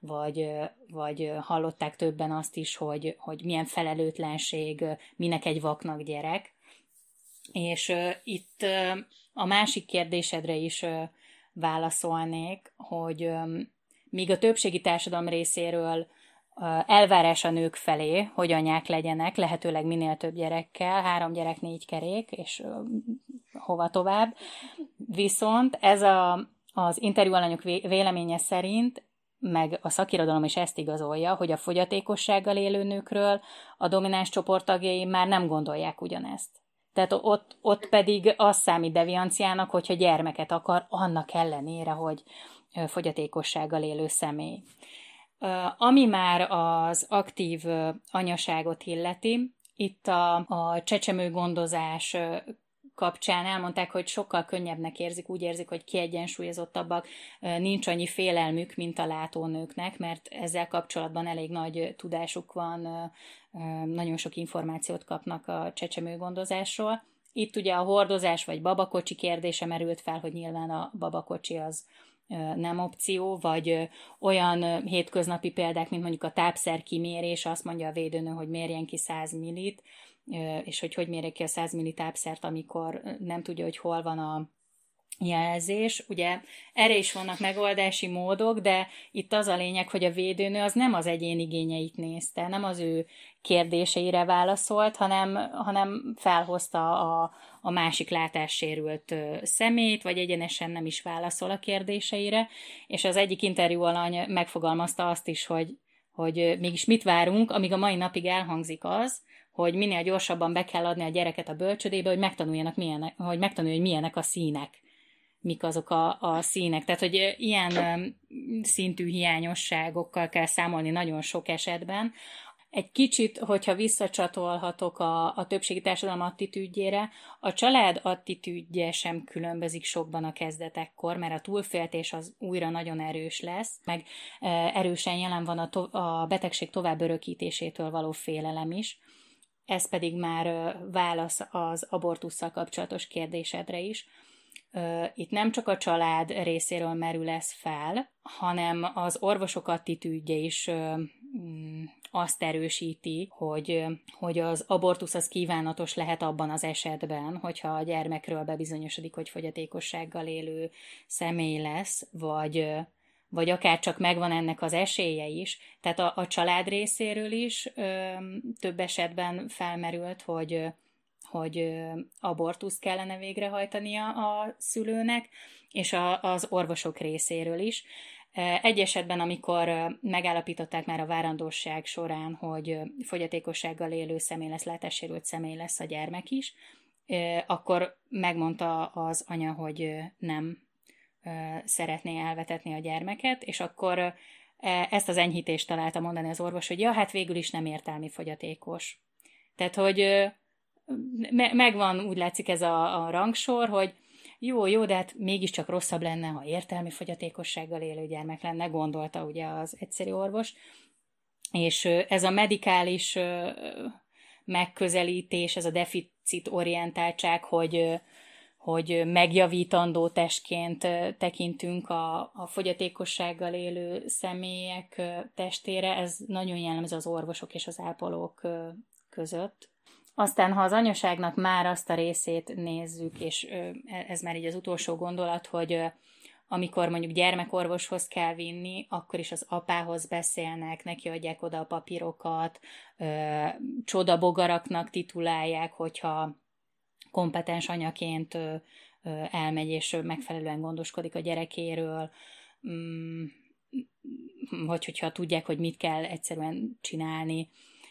vagy hallották többen azt is, hogy milyen felelőtlenség, minek egy vaknak gyerek. És itt a másik kérdésedre is válaszolnék, hogy míg a többségi társadalom részéről elvárás a nők felé, hogy anyák legyenek, lehetőleg minél több gyerekkel, 3 gyerek, 4 kerék, és hova tovább. Viszont ez az interjú alanyok véleménye szerint, meg a szakirodalom is ezt igazolja, hogy a fogyatékossággal élő nőkről a domináns csoport tagjai már nem gondolják ugyanezt. Tehát ott pedig az számít devianciának, hogyha gyermeket akar, annak ellenére, hogy fogyatékossággal élő személy. Ami már az aktív anyaságot illeti, itt a csecsemőgondozás kapcsán elmondták, hogy sokkal könnyebbnek érzik, úgy érzik, hogy kiegyensúlyozottabbak, nincs annyi félelmük, mint a látónőknek, mert ezzel kapcsolatban elég nagy tudásuk van, nagyon sok információt kapnak a csecsemőgondozásról. Itt ugye a hordozás vagy babakocsi kérdése merült fel, hogy nyilván a babakocsi az nem opció, vagy olyan hétköznapi példák, mint mondjuk a tápszer kimérés, azt mondja a védőnő, hogy mérjen ki 100 millit, és hogy mérje ki a 100 milli tápszert, amikor nem tudja, hogy hol van a jelzés. Ugye erre is vannak megoldási módok, de itt az a lényeg, hogy a védőnő az nem az egyén igényeit nézte, nem az ő kérdéseire válaszolt, hanem felhozta a másik látássérült szemét, vagy egyenesen nem is válaszol a kérdéseire, és az egyik interjú alany megfogalmazta azt is, hogy mégis mit várunk, amíg a mai napig elhangzik az, hogy minél gyorsabban be kell adni a gyereket a bölcsödébe, hogy megtanulja, hogy milyenek a színek, mik azok a színek. Tehát, hogy ilyen szintű hiányosságokkal kell számolni nagyon sok esetben. egy kicsit, hogyha visszacsatolhatok a többségi társadalom attitűdjére, a család attitűdje sem különbözik sokban a kezdetekkor, mert a túlféltés az újra nagyon erős lesz, meg erősen jelen van a betegség tovább örökítésétől való félelem is. Ez pedig már válasz az abortusszal kapcsolatos kérdésedre is. Itt nem csak a család részéről merül ez fel, hanem az orvosok attitűdje is azt erősíti, hogy az abortusz az kívánatos lehet abban az esetben, hogyha a gyermekről bebizonyosodik, hogy fogyatékossággal élő személy lesz, vagy akár csak megvan ennek az esélye is. Tehát a család részéről is több esetben felmerült, hogy abortuszt kellene végrehajtania a szülőnek, és az orvosok részéről is. Egy esetben, amikor megállapították már a várandóság során, hogy fogyatékossággal élő személy lesz, látássérült személy lesz a gyermek is, akkor megmondta az anya, hogy nem szeretné elvetetni a gyermeket, és akkor ezt az enyhítést találta mondani az orvos, hogy ja, hát végül is nem értelmi fogyatékos. Tehát, hogy megvan, úgy látszik ez a rangsor, hogy jó, de hát mégiscsak rosszabb lenne, ha értelmi fogyatékossággal élő gyermek lenne, gondolta ugye az egyszerű orvos. És ez a medikális megközelítés, ez a deficitorientáltság, hogy megjavítandó testként tekintünk a fogyatékossággal élő személyek testére, ez nagyon jellemző az orvosok és az ápolók között. Aztán, ha az anyaságnak már azt a részét nézzük, és ez már így az utolsó gondolat, hogy amikor mondjuk gyermekorvoshoz kell vinni, akkor is az apához beszélnek, neki adják oda a papírokat, csodabogaraknak titulálják, hogyha kompetens anyaként elmegy és megfelelően gondoskodik a gyerekéről, hogyha tudják, hogy mit kell egyszerűen csinálni,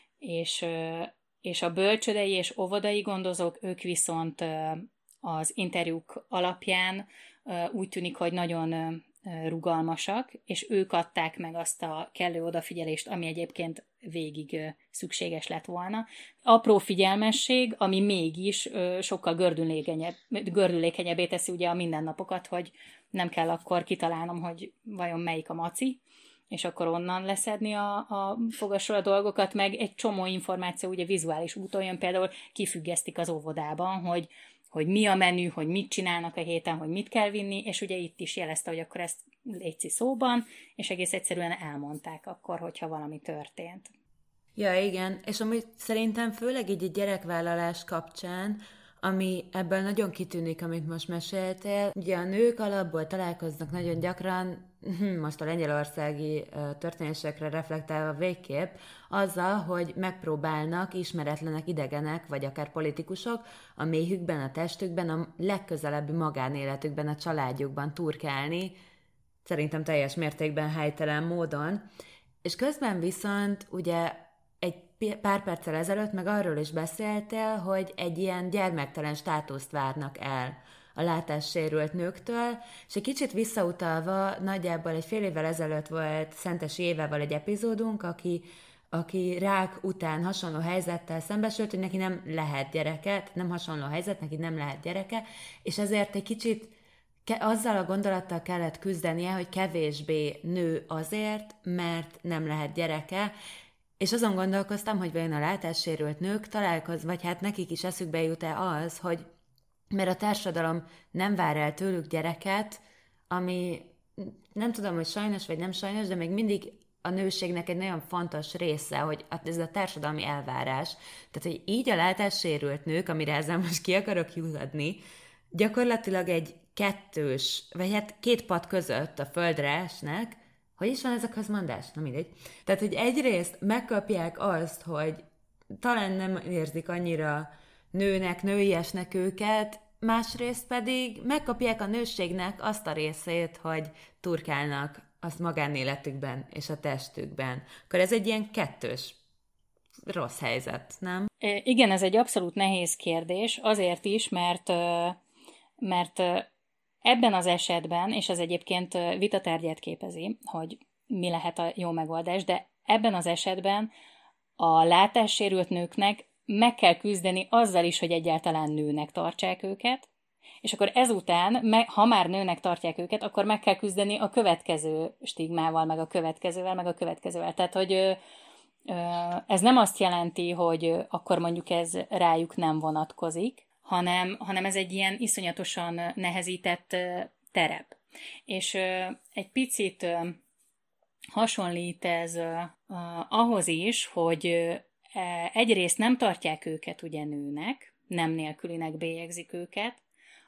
és a bölcsődei és óvodai gondozók, ők viszont az interjúk alapján úgy tűnik, hogy nagyon rugalmasak, és ők adták meg azt a kellő odafigyelést, ami egyébként végig szükséges lett volna. Apró figyelmesség, ami mégis sokkal gördülékenyebbé teszi ugye a mindennapokat, hogy nem kell akkor kitalálnom, hogy vajon melyik a maci, és akkor onnan leszedni a fogasról a dolgokat, meg egy csomó információ ugye vizuális úton jön, például kifüggesztik az óvodában, hogy mi a menü, hogy mit csinálnak a héten, hogy mit kell vinni, és ugye itt is jelezte, hogy akkor ezt létszi szóban, és egész egyszerűen elmondták akkor, hogyha valami történt. Ja, igen, és amúgy szerintem főleg így a gyerekvállalás kapcsán, ami ebből nagyon kitűnik, amit most meséltél. Ugye a nők alapból találkoznak nagyon gyakran, most a lengyelországi történésekre reflektálva végképp, azzal, hogy megpróbálnak ismeretlenek, idegenek, vagy akár politikusok a méhükben, a testükben, a legközelebbi magánéletükben, a családjukban turkálni, szerintem teljes mértékben helytelen módon. És közben viszont ugye pár perccel ezelőtt meg arról is beszéltél, hogy egy ilyen gyermektelen státuszt várnak el a látássérült nőktől, és egy kicsit visszautalva, nagyjából egy fél évvel ezelőtt volt Szentesi Évával egy epizódunk, aki rák után hasonló helyzettel szembesült, hogy neki nem lehet gyereke, nem hasonló helyzet, neki nem lehet gyereke, és ezért egy kicsit azzal a gondolattal kellett küzdenie, hogy kevésbé nő azért, mert nem lehet gyereke, és azon gondolkoztam, hogy vajon a látássérült nők vagy hát nekik is eszükbe jut-e az, hogy mert a társadalom nem vár el tőlük gyereket, ami nem tudom, hogy sajnos vagy nem sajnos, de még mindig a nőségnek egy nagyon fontos része, hogy ez a társadalmi elvárás. Tehát, hogy így a látássérült nők, amire ezzel most ki akarok jutadni, gyakorlatilag egy kettős, vagy hát két pad között a földre esnek. Hogy is van ez a közmondás? Na mindegy. Tehát, hogy egyrészt megkapják azt, hogy talán nem érzik annyira nőnek, nőiesnek őket, másrészt pedig megkapják a nőségnek azt a részét, hogy turkálnak azt magánéletükben és a testükben. Akkor ez egy ilyen kettős rossz helyzet, nem? Igen, ez egy abszolút nehéz kérdés, azért is, mert ebben az esetben, és ez egyébként vitatárgyát képezi, hogy mi lehet a jó megoldás, de ebben az esetben A látássérült nőknek meg kell küzdeni azzal is, hogy egyáltalán nőnek tartsák őket, és akkor ezután, ha már nőnek tartják őket, akkor meg kell küzdeni a következő stigmával, meg a következővel, meg a következővel. Tehát, hogy ez nem azt jelenti, hogy akkor mondjuk ez rájuk nem vonatkozik, hanem ez egy ilyen iszonyatosan nehezített terep. És egy picit hasonlít ez ahhoz is, hogy egyrészt nem tartják őket ugye nőnek, nem nélkülinek bélyegzik őket,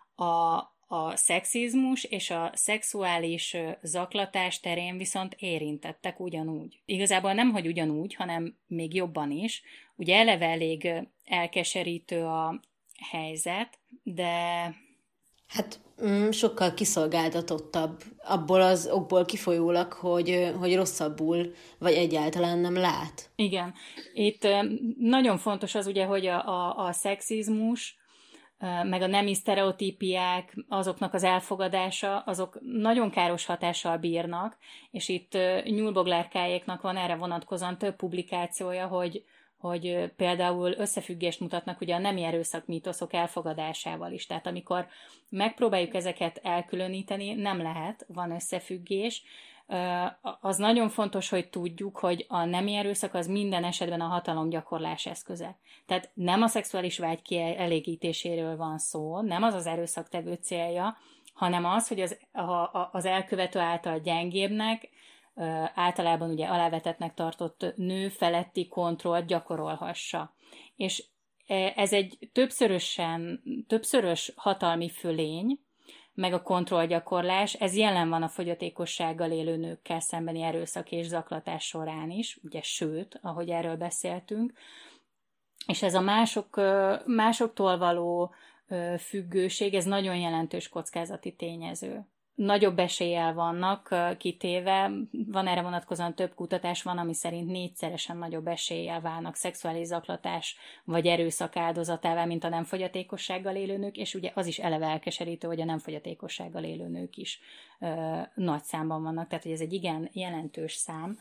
a szexizmus és a szexuális zaklatás terén viszont érintettek ugyanúgy. Igazából nem, hogy ugyanúgy, hanem még jobban is. Ugye eleve elég elkeserítő a helyzet, de... Hát sokkal kiszolgáltatottabb abból az okból kifolyólag, hogy rosszabbul, vagy egyáltalán nem lát. Igen. Itt nagyon fontos az ugye, hogy a szexizmus, meg a nemi sztereotípiák, azoknak az elfogadása, azok nagyon káros hatással bírnak, és itt Nyúlboglárkáéknak van erre vonatkozóan több publikációja, hogy például összefüggést mutatnak ugye a nemi erőszak mítoszok elfogadásával is. Tehát amikor megpróbáljuk ezeket elkülöníteni, nem lehet, van összefüggés. Az nagyon fontos, hogy tudjuk, hogy a nemi erőszak az minden esetben a hatalomgyakorlás eszköze. Tehát nem a szexuális vágy kielégítéséről van szó, nem az az erőszaktevő célja, hanem az, hogy az elkövető által gyengébbnek, általában ugye alávetettnek tartott nő feletti kontrollt gyakorolhassa. És ez egy többszörös hatalmi fölény, meg a kontrollgyakorlás, ez jelen van a fogyatékossággal élő nőkkel szembeni erőszak és zaklatás során is, ugye sőt, ahogy erről beszéltünk, és ez a másoktól való függőség, ez nagyon jelentős kockázati tényező. Nagyobb eséllyel vannak kitéve, van erre vonatkozóan több kutatás, van, ami szerint 4-szeresen nagyobb eséllyel válnak szexuális zaklatás vagy erőszak áldozatává, mint a nem fogyatékossággal élő nők, és ugye az is eleve elkeserítő, hogy a nem fogyatékossággal élő nők is nagy számban vannak, tehát hogy ez egy igen jelentős szám.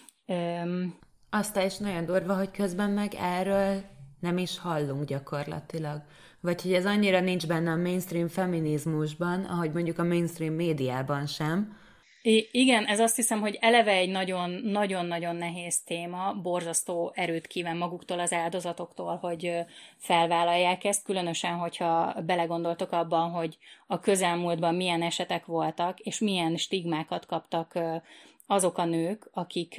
Aztán is nagyon durva, hogy közben meg erről nem is hallunk gyakorlatilag. Vagy hogy ez annyira nincs benne a mainstream feminizmusban, ahogy mondjuk a mainstream médiában sem. Igen, ez azt hiszem, hogy eleve egy nagyon-nagyon nehéz téma, borzasztó erőt kíván maguktól az áldozatoktól, hogy felvállalják ezt, különösen, hogyha belegondoltok abban, hogy a közelmúltban milyen esetek voltak, és milyen stigmákat kaptak azok a nők,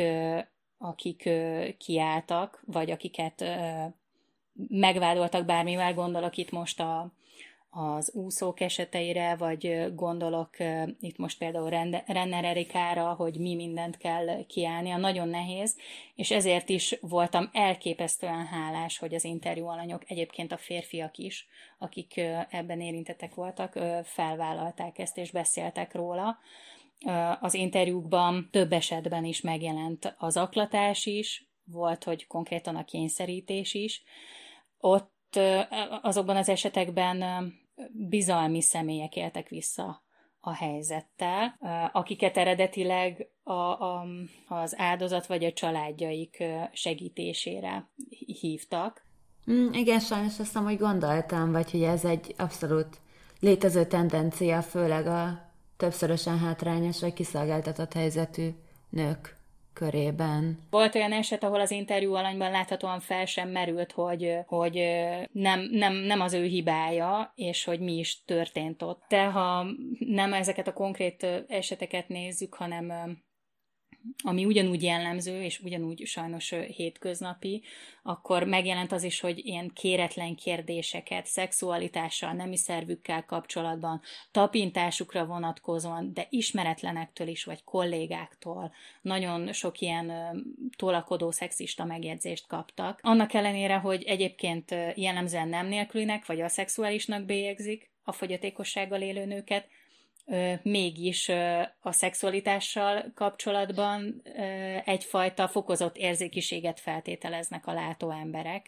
akik kiálltak, vagy akiket megvádoltak bármivel, gondolok itt most az úszók eseteire, vagy gondolok itt most például Renner Erikára, hogy mi mindent kell kiállnia, nagyon nehéz, és ezért is voltam elképesztően hálás, hogy az interjú alanyok, egyébként a férfiak is, akik ebben érintettek voltak, felvállalták ezt, és beszéltek róla. Az interjúkban több esetben is megjelent az zaklatás is, volt, hogy konkrétan a kényszerítés is. Ott azokban az esetekben bizalmi személyek éltek vissza a helyzettel, akiket eredetileg az áldozat vagy a családjaik segítésére hívtak. Igen, sajnos azt hiszem, hogy gondoltam, vagy hogy ez egy abszolút létező tendencia, főleg a többszörösen hátrányos vagy kiszolgáltatott helyzetű nők körében. Volt olyan eset, ahol az interjú alanyban láthatóan fel sem merült, hogy nem az ő hibája, és hogy mi is történt ott. De ha nem ezeket a konkrét eseteket nézzük, hanem ami ugyanúgy jellemző, és ugyanúgy sajnos hétköznapi, akkor megjelent az is, hogy ilyen kéretlen kérdéseket szexualitással, nemi szervükkel kapcsolatban, tapintásukra vonatkozóan, de ismeretlenektől is, vagy kollégáktól nagyon sok ilyen tolakodó szexista megjegyzést kaptak. Annak ellenére, hogy egyébként jellemzően nem nélkülinek, vagy aszexuálisnak bélyegzik a fogyatékossággal élő nőket, mégis a szexualitással kapcsolatban egyfajta fokozott érzékiséget feltételeznek a látó emberek,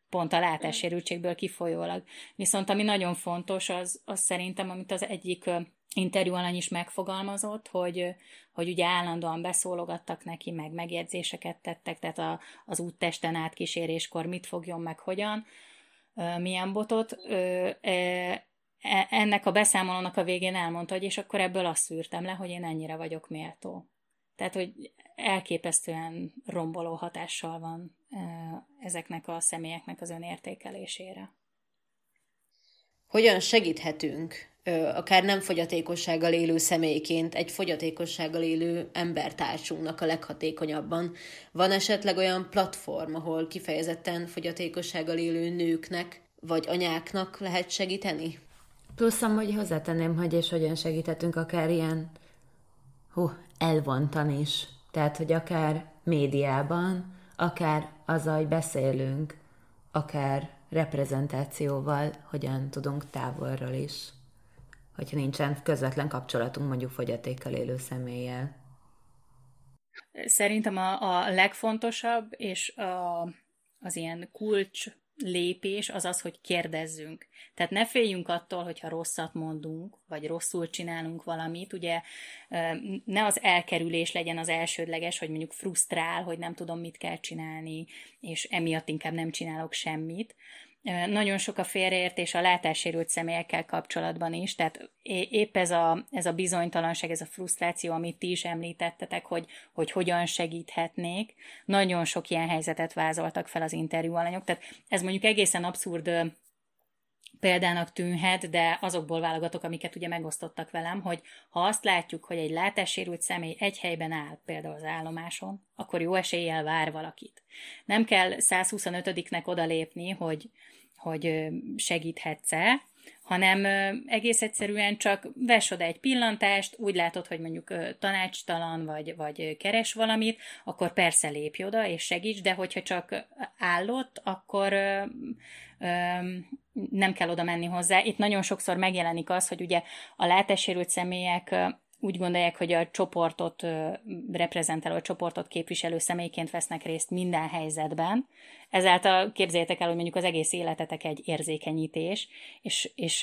pont a látássérültségből kifolyólag. Viszont ami nagyon fontos, az szerintem, amit az egyik interjú alany is megfogalmazott, hogy ugye állandóan beszólogattak neki, meg megjegyzéseket tettek, tehát az úttesten átkíséréskor mit fogjon, meg hogyan, milyen botot. Ennek a beszámolónak a végén elmondta, hogy és akkor ebből azt szűrtem le, hogy én ennyire vagyok méltó. Tehát, hogy elképesztően romboló hatással van ezeknek a személyeknek az önértékelésére. Hogyan segíthetünk, akár nem fogyatékossággal élő személyként, egy fogyatékossággal élő embertársunknak a leghatékonyabban? Van esetleg olyan platform, ahol kifejezetten fogyatékossággal élő nőknek vagy anyáknak lehet segíteni? Plusz amúgy hozzátenném, hogy és hogyan segíthetünk akár ilyen elvontan is. Tehát, hogy akár médiában, akár azzal, hogy beszélünk, akár reprezentációval, hogyan tudunk távolról is, hogyha nincsen közvetlen kapcsolatunk mondjuk fogyatékkal élő személlyel. Szerintem a legfontosabb, és az ilyen kulcs lépés az, hogy kérdezzünk. Tehát ne féljünk attól, hogyha rosszat mondunk, vagy rosszul csinálunk valamit. Ugye ne az elkerülés legyen az elsődleges, hogy mondjuk frusztrál, hogy nem tudom, mit kell csinálni, és emiatt inkább nem csinálok semmit. Nagyon sok a félreértés a látássérült személyekkel kapcsolatban is, tehát épp ez a bizonytalanság, ez a frusztráció, amit ti is említettetek, hogy hogyan segíthetnék. Nagyon sok ilyen helyzetet vázoltak fel az interjú alanyok, tehát ez mondjuk egészen abszurd példának tűnhet, de azokból válogatok, amiket ugye megosztottak velem, hogy ha azt látjuk, hogy egy látássérült személy egy helyben áll, például az állomáson, akkor jó eséllyel vár valakit. Nem kell 125-nek odalépni, hogy segíthetsz-e, hanem egész egyszerűen csak vess oda egy pillantást, úgy látod, hogy mondjuk tanácstalan, vagy keres valamit, akkor persze lépj oda és segíts, de hogyha csak állott, akkor nem kell oda menni hozzá. Itt nagyon sokszor megjelenik az, hogy ugye a látássérült személyek úgy gondolják, hogy a csoportot reprezentáló, a csoportot képviselő személyként vesznek részt minden helyzetben. Ezáltal képzeljétek el, hogy mondjuk az egész életetek egy érzékenyítés, és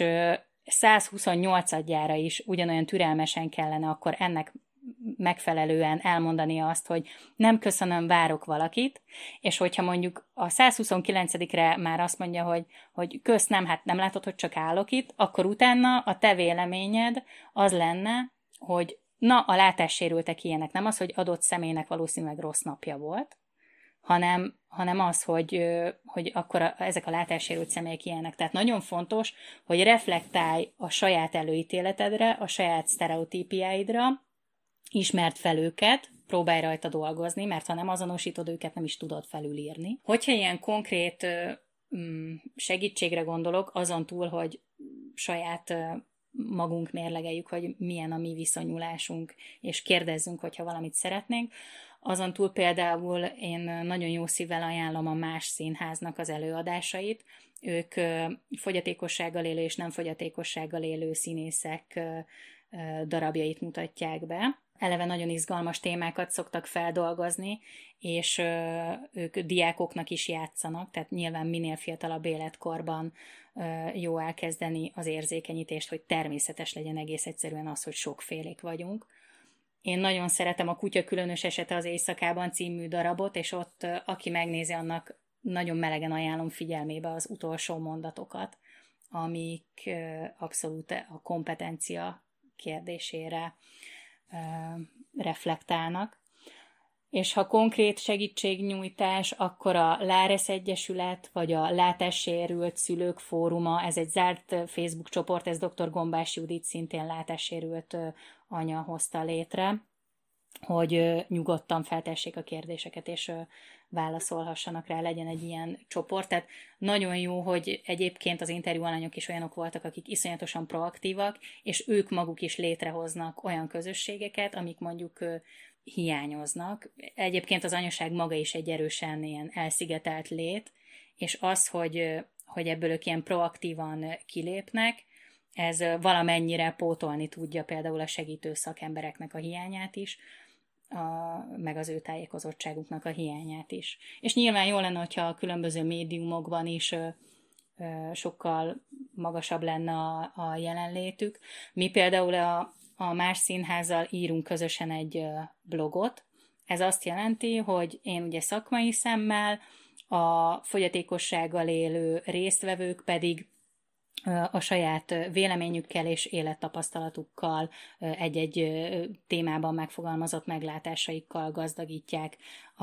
128-adjára is ugyanolyan türelmesen kellene akkor ennek megfelelően elmondani azt, hogy nem köszönöm, várok valakit, és hogyha mondjuk a 129-re már azt mondja, hogy kösz, nem, hát nem látod, hogy csak állok itt, akkor utána a te véleményed az lenne, hogy na, a látássérültek ilyenek, nem az, hogy adott személynek valószínűleg rossz napja volt, hanem az, hogy akkor ezek a látássérült személyek ilyenek. Tehát nagyon fontos, hogy reflektálj a saját előítéletedre, a saját sztereotípiáidra, ismerd fel őket, próbálj rajta dolgozni, mert ha nem azonosítod őket, nem is tudod felülírni. Hogyha ilyen konkrét segítségre gondolok, azon túl, hogy saját magunk mérlegeljük, hogy milyen a mi viszonyulásunk, és kérdezzünk, hogyha valamit szeretnénk. Azon túl például én nagyon jó szívvel ajánlom a Más Színháznak az előadásait. Ők fogyatékossággal élő és nem fogyatékossággal élő színészek darabjait mutatják be. Eleve nagyon izgalmas témákat szoktak feldolgozni, és ők diákoknak is játszanak, tehát nyilván minél fiatalabb életkorban jó elkezdeni az érzékenyítést, hogy természetes legyen egész egyszerűen az, hogy sokfélék vagyunk. Én nagyon szeretem a Kutya különös esete az éjszakában című darabot, és ott aki megnézi, annak nagyon melegen ajánlom figyelmébe az utolsó mondatokat, amik abszolút a kompetencia kérdésére reflektálnak. És ha konkrét segítségnyújtás, akkor a Láres Egyesület, vagy a Látássérült Szülők Fóruma, ez egy zárt Facebook csoport, ez dr. Gombás Judit, szintén látássérült anya hozta létre, hogy nyugodtan feltessék a kérdéseket, és válaszolhassanak rá, legyen egy ilyen csoport. Tehát nagyon jó, hogy egyébként az interjú alanyok is olyanok voltak, akik iszonyatosan proaktívak, és ők maguk is létrehoznak olyan közösségeket, amik mondjuk hiányoznak. Egyébként az anyaság maga is egy erősen ilyen elszigetelt lét, és az, hogy ebből ők ilyen proaktívan kilépnek, ez valamennyire pótolni tudja például a segítő szakembereknek a hiányát is. meg az ő tájékozottságuknak a hiányát is. És nyilván jó lenne, hogyha a különböző médiumokban is sokkal magasabb lenne a jelenlétük. Mi például a Más Színházzal írunk közösen egy blogot. Ez azt jelenti, hogy én ugye szakmai szemmel, a fogyatékossággal élő résztvevők pedig a saját véleményükkel és élettapasztalatukkal, egy-egy témában megfogalmazott meglátásaikkal gazdagítják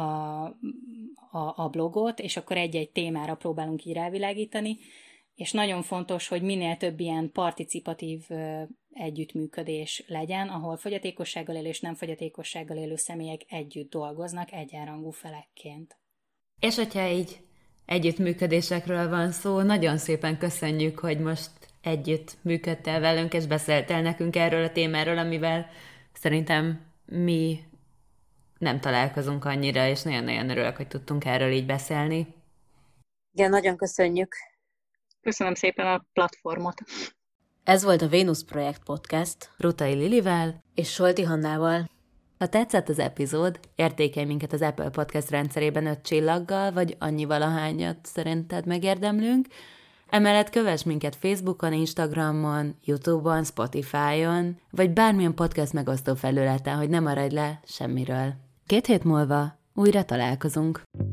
a blogot, és akkor egy-egy témára próbálunk így rávilágítani, és nagyon fontos, hogy minél több ilyen participatív együttműködés legyen, ahol fogyatékossággal élő és nem fogyatékossággal élő személyek együtt dolgoznak egyenrangú felekként. És hogyha így együttműködésekről van szó, nagyon szépen köszönjük, hogy most együtt működtél velünk, és beszéltél nekünk erről a témáról, amivel szerintem mi nem találkozunk annyira, és nagyon-nagyon örülök, hogy tudtunk erről így beszélni. Igen, nagyon köszönjük. Köszönöm szépen a platformot. Ez volt a Vénusz Projekt Podcast Rutai Lilivel és Solti Hannával. Ha tetszett az epizód, értékelj minket az Apple Podcast rendszerében 5 csillaggal, vagy annyival, ahányat szerinted megérdemlünk. Emellett kövess minket Facebookon, Instagramon, YouTube-on, Spotify-on, vagy bármilyen podcast megosztó felületen, hogy ne maradj le semmiről. 2 hét múlva újra találkozunk.